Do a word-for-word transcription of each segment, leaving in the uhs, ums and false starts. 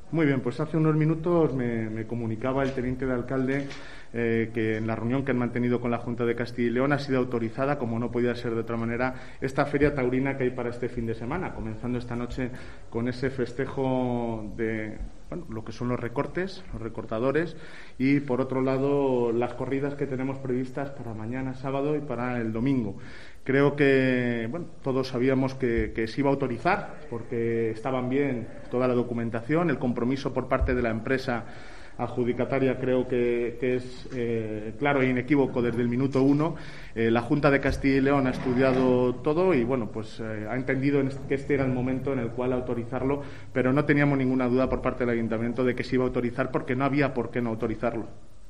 Muy bien, pues hace unos minutos me, me comunicaba el teniente de alcalde eh, que en la reunión que han mantenido con la Junta de Castilla y León ha sido autorizada, como no podía ser de otra manera, esta feria taurina que hay para este fin de semana, comenzando esta noche con ese festejo de bueno, lo que son los recortes, los recortadores, y por otro lado las corridas que tenemos previstas para mañana sábado y para el domingo. Creo que bueno, todos sabíamos que, que se iba a autorizar porque estaban bien toda la documentación, el compromiso por parte de la empresa adjudicataria creo que, que es eh, claro e inequívoco desde el minuto uno. Eh, la Junta de Castilla y León ha estudiado todo y bueno, pues eh, ha entendido que este era el momento en el cual autorizarlo, pero no teníamos ninguna duda por parte del Ayuntamiento de que se iba a autorizar porque no había por qué no autorizarlo.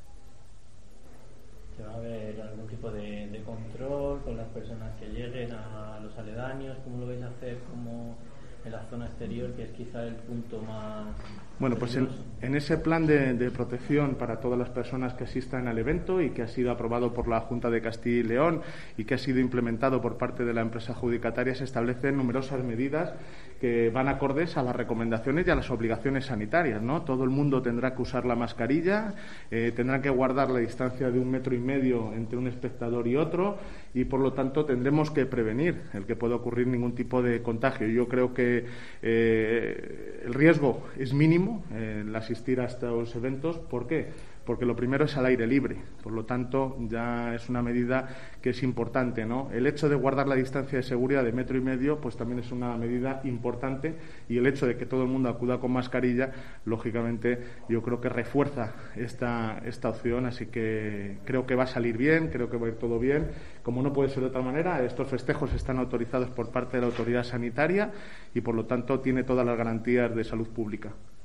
¿Se va a haber algún tipo de, de control con las personas que lleguen a los aledaños? ¿Cómo lo vais a hacer como en la zona exterior, que es quizá el punto más... Bueno, pues en, en ese plan de, de protección para todas las personas que asistan al evento y que ha sido aprobado por la Junta de Castilla y León y que ha sido implementado por parte de la empresa adjudicataria, se establecen numerosas medidas que van acordes a las recomendaciones y a las obligaciones sanitarias, ¿no? Todo el mundo tendrá que usar la mascarilla, eh, tendrá que guardar la distancia de un metro y medio entre un espectador y otro y, por lo tanto, tendremos que prevenir el que pueda ocurrir ningún tipo de contagio. Yo creo que eh, el riesgo es mínimo el asistir a estos eventos. ¿Por qué? Porque lo primero es al aire libre, por lo tanto ya es una medida que es importante, ¿no? El hecho de guardar la distancia de seguridad de metro y medio pues también es una medida importante y el hecho de que todo el mundo acuda con mascarilla, lógicamente yo creo que refuerza esta, esta opción, así que creo que va a salir bien, creo que va a ir todo bien. Como no puede ser de otra manera, estos festejos están autorizados por parte de la autoridad sanitaria y por lo tanto tiene todas las garantías de salud pública.